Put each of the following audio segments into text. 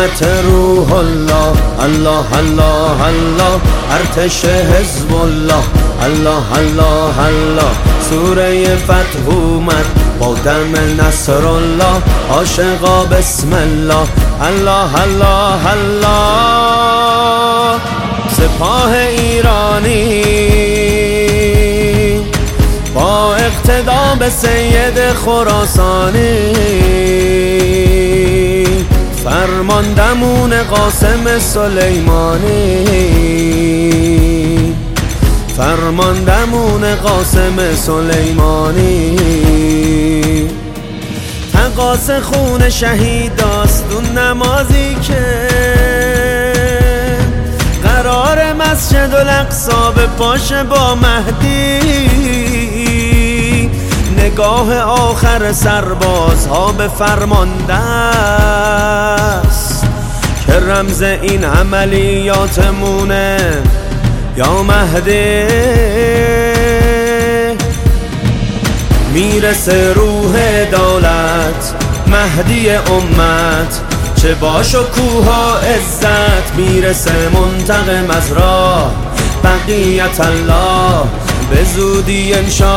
حضرت روح الله، الله الله الله، ارتش حزب الله، الله الله الله، سوره فتح اومد با دم نصر الله، عاشقا بسم الله، الله الله الله. سپاه ایرانی با اقتدا به سید خراسانی، فرماندمون قاسم سلیمانی، فرماندمون قاسم سلیمانی. تقاص خون شهیداست اون نمازی که قرار مسجد الاقصی به پاشه با مهدی، نگاه آخر سربازها به فرمانده است که رمز این عملیاتمونه یا مهدی. میرسه روح دولت مهدی امت، چه با شکوه و عزت، میرسه منتقم از راه بقیت الله، به زودی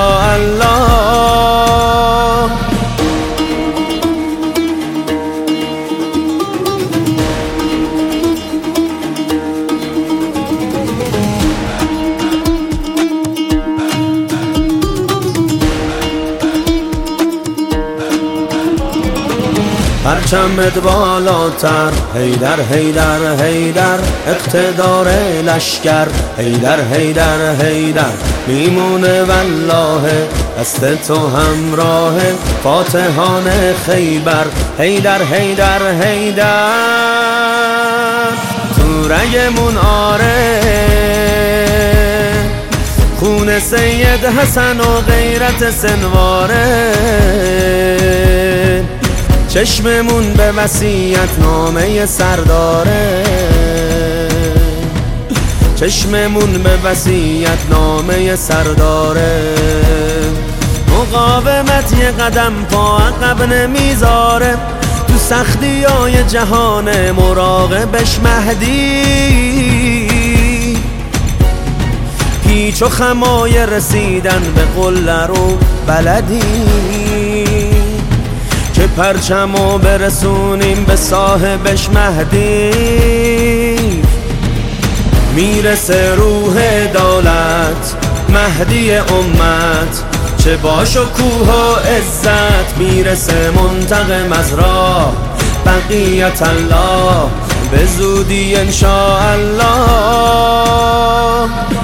انشاءالله. پرچمت بالاتر، حیدر حیدر حیدر، اقتدار لشکر، حیدر حیدر حیدر، میمونه والله دست تو همراه فاتحان خیبر، حیدر حیدر حیدر. تو رگمون آره خون سید حسن و غیرت سنواره، چشممون به وصیت نامه سرداره، چشممون به وصیت نامه سرداره. مقاومت یه قدم پا عقب نمیذاره، تو سختی های جهان مراقبش مهدی، پیچ و خمای رسیدن به قله رو بلدی، که پرچمو برسونیم به صاحبش مهدی. میرسه روح دولت مهدی امت، چه با شکوه و عزت، میرسه منتقم از راه بقیت الله، به زودی انشاءالله.